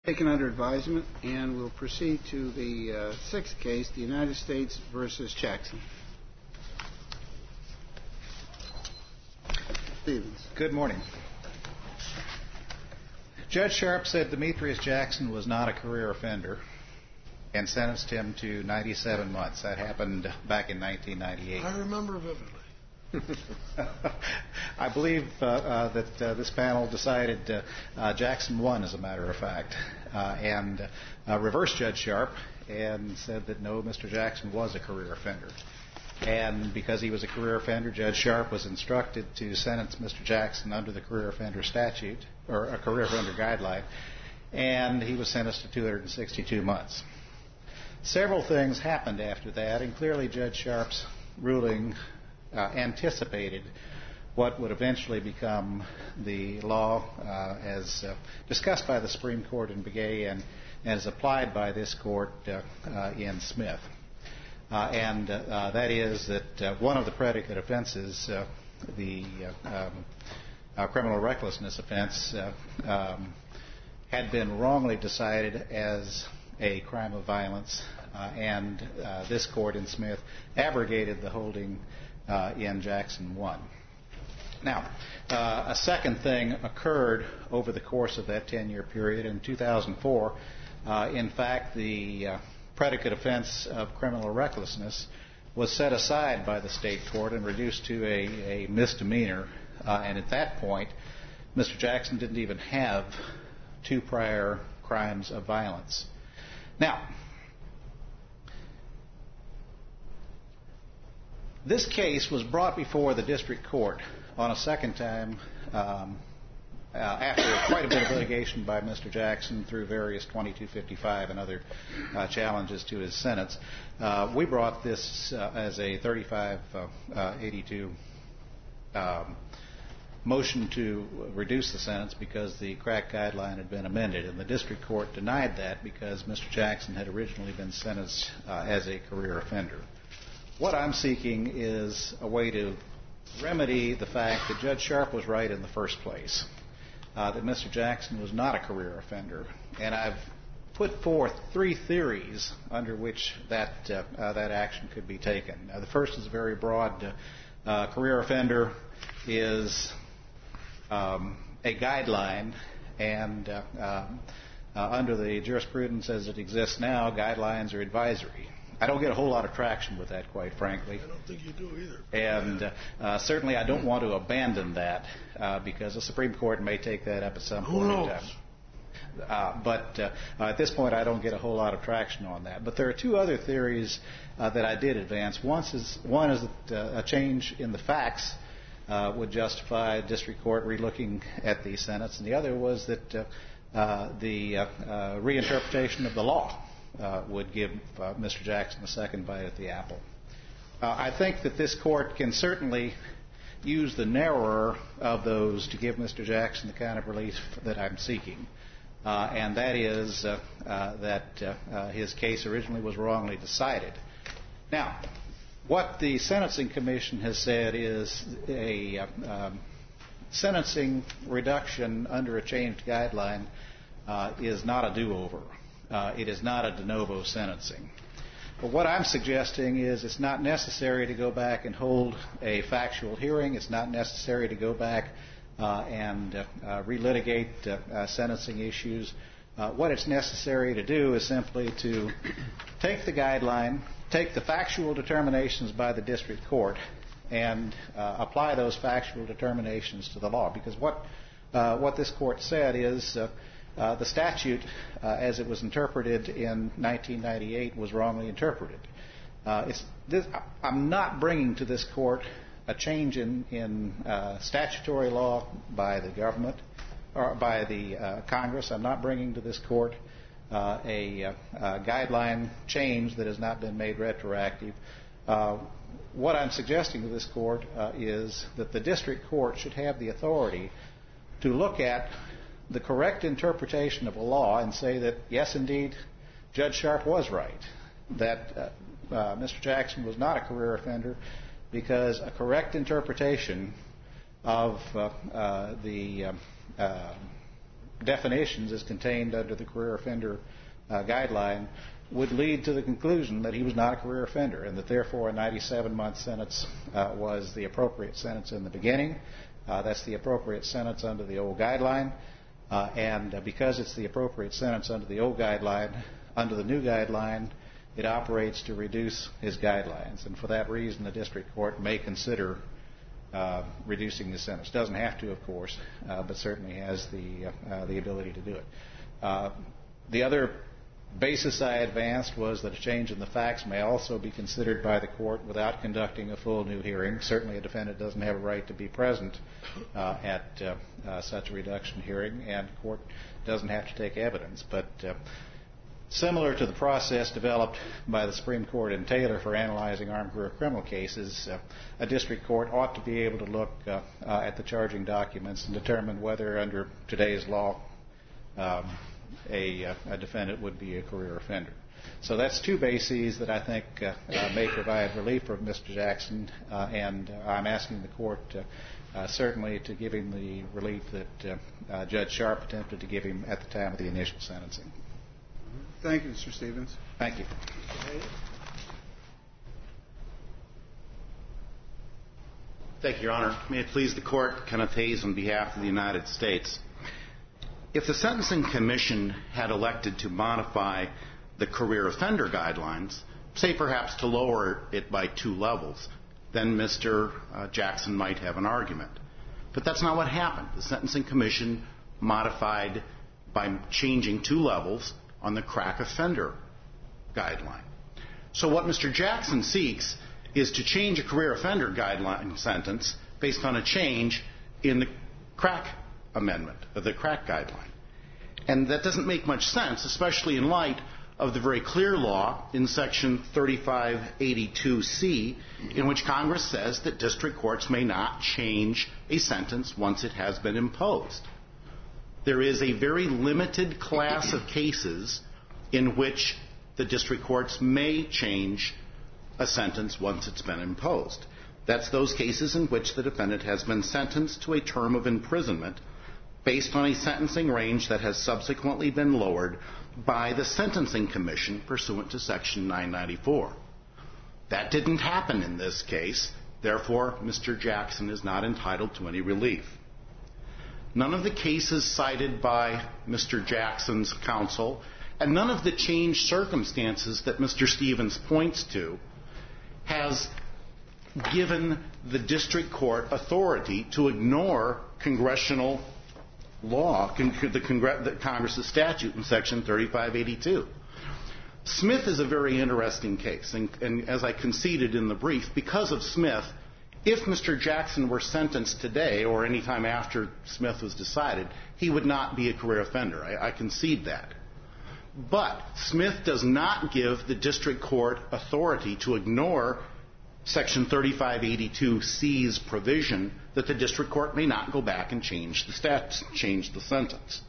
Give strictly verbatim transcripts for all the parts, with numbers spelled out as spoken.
Taken under advisement, and we'll proceed to the uh, sixth case, the United States versus Jackson. Stevens. Good morning. Judge Sharp said Demetrius Jackson was not a career offender and sentenced him to ninety-seven months. That happened back in nineteen ninety-eight. I remember vividly. I believe uh, uh, that uh, this panel decided uh, uh, Jackson won, as a matter of fact, uh, and uh, reversed Judge Sharp and said that no, Mister Jackson was a career offender. And because he was a career offender, Judge Sharp was instructed to sentence Mister Jackson under the career offender statute, or a career offender guideline, and he was sentenced to two hundred sixty-two months. Several things happened after that, and clearly Judge Sharp's ruling Uh, anticipated what would eventually become the law uh, as uh, discussed by the Supreme Court in Begay and as applied by this court uh, uh, in Smith. Uh, and uh, uh, that is that uh, one of the predicate offenses, uh, the uh, um, uh, criminal recklessness offense, uh, um, had been wrongly decided as a crime of violence, uh, and uh, this court in Smith abrogated the holding Uh, in Jackson one. Now, uh, a second thing occurred over the course of that ten-year period. In two thousand four, uh, in fact, the uh, predicate offense of criminal recklessness was set aside by the state court and reduced to a, a misdemeanor. Uh, and at that point, Mister Jackson didn't even have two prior crimes of violence. Now, this case was brought before the district court on a second time um, uh, after quite a bit of litigation by Mister Jackson through various twenty-two fifty-five and other uh, challenges to his sentence. Uh, we brought this uh, as a thirty-five eighty-two um, motion to reduce the sentence because the crack guideline had been amended, and the district court denied that because Mister Jackson had originally been sentenced uh, as a career offender. What I'm seeking is a way to remedy the fact that Judge Sharp was right in the first place, uh, that Mister Jackson was not a career offender. And I've put forth three theories under which that uh, uh, that action could be taken. Uh, the first is very broad. Uh, uh, career offender is um, a guideline, and uh, uh, uh, under the jurisprudence as it exists now, guidelines are advisory. I don't get a whole lot of traction with that, quite frankly. I don't think you do either. And uh, uh, certainly I don't want to abandon that uh, because the Supreme Court may take that up at some Who point knows? in time. Uh, but uh, at this point, I don't get a whole lot of traction on that. But there are two other theories uh, that I did advance. One is, one is that uh, a change in the facts uh, would justify district court relooking at the sentence, and the other was that uh, uh, the uh, uh, reinterpretation of the law Uh, would give uh, Mister Jackson a second bite at the apple. Uh, I think that this court can certainly use the narrower of those to give Mister Jackson the kind of relief that I'm seeking, uh, and that is uh, uh, that uh, uh, his case originally was wrongly decided. Now, what the Sentencing Commission has said is a uh, um, sentencing reduction under a changed guideline uh, is not a do-over. Uh, it is not a de novo sentencing. But what I'm suggesting is it's not necessary to go back and hold a factual hearing. It's not necessary to go back uh, and uh, uh, relitigate uh, uh, sentencing issues. Uh, what it's necessary to do is simply to take the guideline, take the factual determinations by the district court, and uh, apply those factual determinations to the law. Because what uh, what this court said is uh, Uh, the statute, uh, as it was interpreted in nineteen ninety-eight, was wrongly interpreted. Uh, it's this, I'm not bringing to this court a change in, in uh, statutory law by the government or by the uh, Congress. I'm not bringing to this court uh, a, a guideline change that has not been made retroactive. Uh, what I'm suggesting to this court uh, is that the district court should have the authority to look at the correct interpretation of a law and say that, yes, indeed, Judge Sharp was right, that uh, uh, Mister Jackson was not a career offender because a correct interpretation of uh, uh, the uh, uh, definitions as contained under the career offender uh, guideline would lead to the conclusion that he was not a career offender and that therefore a ninety-seven month sentence uh, was the appropriate sentence in the beginning. Uh, that's the appropriate sentence under the old guideline. Uh, and uh, because it's the appropriate sentence under the old guideline, under the new guideline, it operates to reduce his guidelines. And for that reason, the district court may consider uh, reducing the sentence. Doesn't have to, of course, uh, but certainly has the, uh, uh, the ability to do it. Uh, the other basis I advanced was that a change in the facts may also be considered by the court without conducting a full new hearing. Certainly a defendant doesn't have a right to be present uh, at uh, uh, such a reduction hearing, and the court doesn't have to take evidence. But uh, similar to the process developed by the Supreme Court in Taylor for analyzing armed career criminal cases, uh, a district court ought to be able to look uh, uh, at the charging documents and determine whether under today's law um, A, uh, a defendant would be a career offender. So that's two bases that I think uh, uh, may provide relief for Mister Jackson, uh, and uh, I'm asking the court uh, uh, certainly to give him the relief that uh, uh, Judge Sharp attempted to give him at the time of the initial sentencing. Thank you, Mister Stevens. Thank you. Thank you, Your Honor. May it please the Court, Kenneth Hayes on behalf of the United States. If the Sentencing Commission had elected to modify the career offender guidelines, say perhaps to lower it by two levels, then Mister Uh, Jackson might have an argument. But that's not what happened. The Sentencing Commission modified by changing two levels on the crack offender guideline. So what Mister Jackson seeks is to change a career offender guideline sentence based on a change in the crack amendment of the crack guideline. And that doesn't make much sense, especially in light of the very clear law in Section thirty-five eighty-two C, in which Congress says that district courts may not change a sentence once it has been imposed. There is a very limited class of cases in which the district courts may change a sentence once it's been imposed. That's those cases in which the defendant has been sentenced to a term of imprisonment based on a sentencing range that has subsequently been lowered by the Sentencing Commission pursuant to Section nine ninety-four. That didn't happen in this case. Therefore, Mister Jackson is not entitled to any relief. None of the cases cited by Mister Jackson's counsel and none of the changed circumstances that Mister Stevens points to has given the district court authority to ignore congressional law, the, Congre- the Congress's statute in Section thirty-five eighty-two. Smith is a very interesting case, and, and as I conceded in the brief, because of Smith, if Mister Jackson were sentenced today or any time after Smith was decided, he would not be a career offender. I, I concede that. But Smith does not give the district court authority to ignore Section thirty-five eighty-two C's provision that the district court may not go back and change the stat- change the sentence.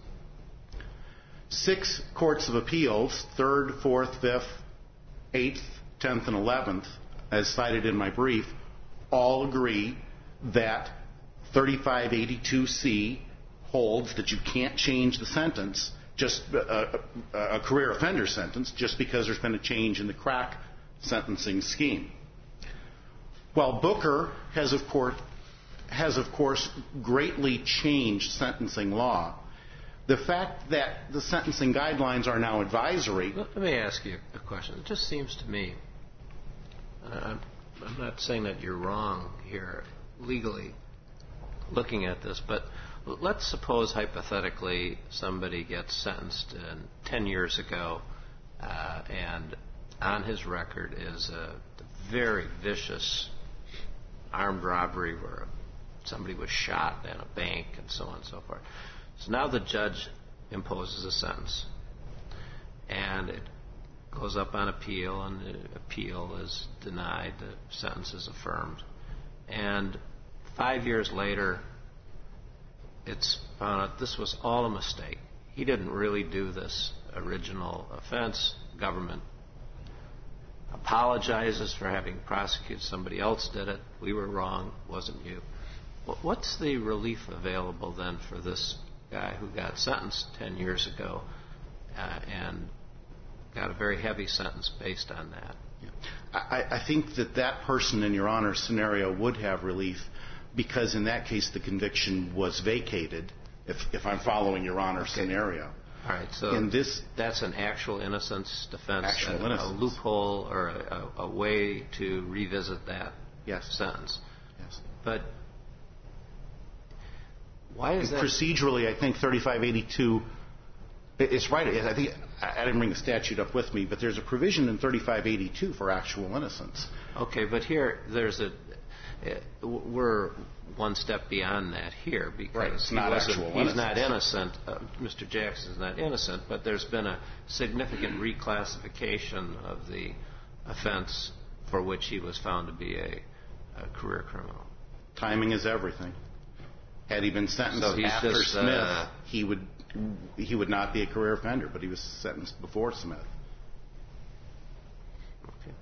Six courts of appeals, third, fourth, fifth, eighth, tenth, and eleventh, as cited in my brief, all agree that thirty-five eighty-two C holds that you can't change the sentence, just a, a, a career offender sentence, just because there's been a change in the crack sentencing scheme. While Booker has, of course, has, of course, greatly changed sentencing law, the fact that the sentencing guidelines are now advisory... Let me ask you a question. It just seems to me, uh, I'm not saying that you're wrong here legally looking at this, but let's suppose hypothetically somebody gets sentenced uh, ten years ago uh, and on his record is a very vicious armed robbery where somebody was shot in a bank and so on and so forth. So now the judge imposes a sentence, and it goes up on appeal, and the appeal is denied, the sentence is affirmed. And five years later, it's found out this was all a mistake. He didn't really do this original offense. Government apologizes for having prosecuted. Somebody else did it. We were wrong. It wasn't you. What's the relief available then for this guy who got sentenced ten years ago uh, and got a very heavy sentence based on that. Yeah. I, I think that that person in Your Honor's scenario would have relief because in that case the conviction was vacated, if, if I'm following Your Honor's okay. scenario. All right, so in this, that's an actual innocence defense, actual a, innocence. a loophole or a, a, a way to revisit that yes. sentence. Yes. But why is and that? Procedurally, I think thirty-five eighty-two, it's right. I think I didn't bring the statute up with me, but there's a provision in thirty-five eighty-two for actual innocence. Okay, but here there's a we're one step beyond that here because right. it's he not wasn't, actual he's innocence. not innocent. Uh, Mister Jackson is not innocent, but there's been a significant reclassification of the offense for which he was found to be a, a career criminal. Timing is everything. Had he been sentenced so after just, Smith, uh, he would he would not be a career offender, but he was sentenced before Smith. Okay.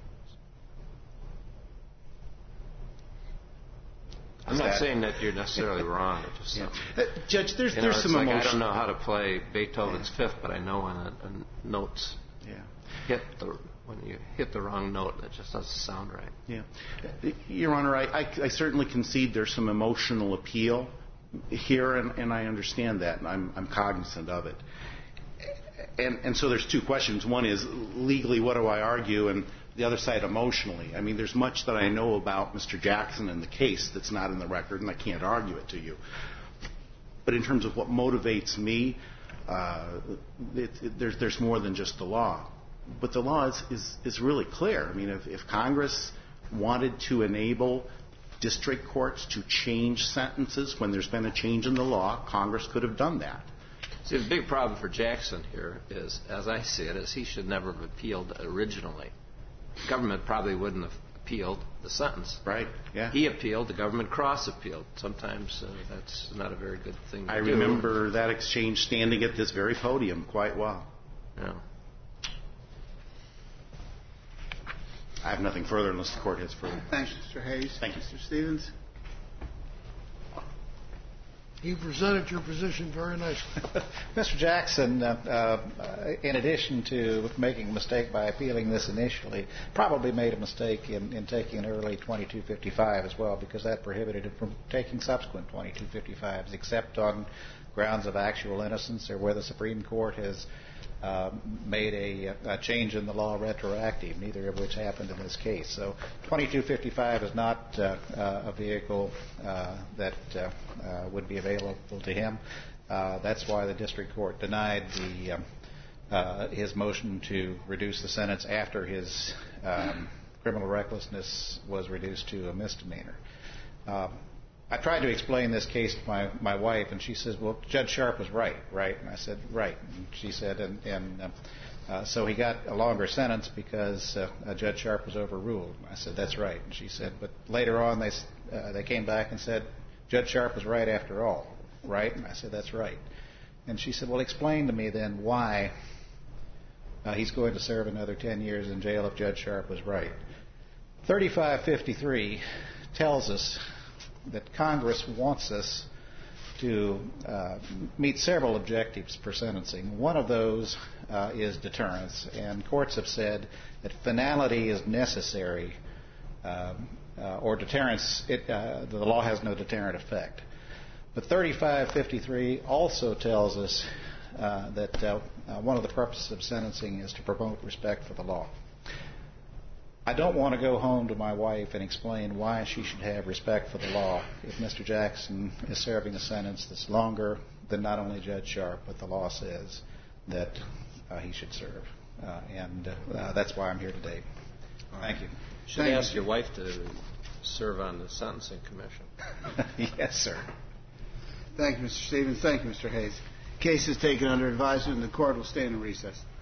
I'm not saying that you're necessarily wrong. It's just yeah. uh, Judge, there's you know, there's it's some like emotion. I don't know how to play Beethoven's yeah. Fifth, but I know when a, a notes yeah. hit the when you hit the wrong note, it just doesn't sound right. Yeah, Your Honor, I, I, I certainly concede there's some emotional appeal here, and, and I understand that, and I'm, I'm cognizant of it. And, and so there's two questions. One is legally, what do I argue, and the other side emotionally. I mean, there's much that I know about Mister Jackson and the case that's not in the record, and I can't argue it to you. But in terms of what motivates me, uh, it, it, there's, there's more than just the law. But the law is, is, is really clear. I mean, if, if Congress wanted to enable district courts to change sentences when there's been a change in the law, Congress could have done that. See, the big problem for Jackson here is, as I see it, is he should never have appealed originally. The government probably wouldn't have appealed the sentence. Right, yeah. He appealed, the government cross-appealed. Sometimes uh, that's not a very good thing to I do. I remember that exchange standing at this very podium quite well. Yeah. I have nothing further unless the Court has further. Thanks, Mister Hayes. Thank you. Mister Stevens. You presented your position very nicely. Mister Jackson, uh, uh, in addition to making a mistake by appealing this initially, probably made a mistake in, in taking an early twenty-two fifty-five as well, because that prohibited him from taking subsequent twenty-two fifty-fives, except on grounds of actual innocence or where the Supreme Court has uh, made a, a change in the law retroactive, neither of which happened in this case. So twenty-two fifty-five is not uh, uh, a vehicle uh, that uh, uh, would be available to him. Uh, that's why the district court denied the um, uh, his motion to reduce the sentence after his um, criminal recklessness was reduced to a misdemeanor. Um, I tried to explain this case to my, my wife, and she says, well, Judge Sharp was right, right? And I said, right. And she said, and, and uh, uh, so he got a longer sentence because uh, uh, Judge Sharp was overruled. I said, that's right. And she said, but later on they, uh, they came back and said, Judge Sharp was right after all, right? And I said, that's right. And she said, well, explain to me then why uh, he's going to serve another ten years in jail if Judge Sharp was right. thirty-five fifty-three tells us that Congress wants us to uh, meet several objectives for sentencing. One of those uh, is deterrence, and courts have said that finality is necessary, uh, uh, or deterrence, it, uh, the law has no deterrent effect. But thirty-five fifty-three also tells us uh, that uh, uh, one of the purposes of sentencing is to promote respect for the law. I don't want to go home to my wife and explain why she should have respect for the law if Mister Jackson is serving a sentence that's longer than not only Judge Sharp, but the law says that uh, he should serve. Uh, and uh, that's why I'm here today. Thank you. You should Thank ask you. your wife to serve on the Sentencing Commission. Yes, sir. Thank you, Mister Stevens. Thank you, Mister Hayes. Case is taken under advisement, and the Court will stand in recess.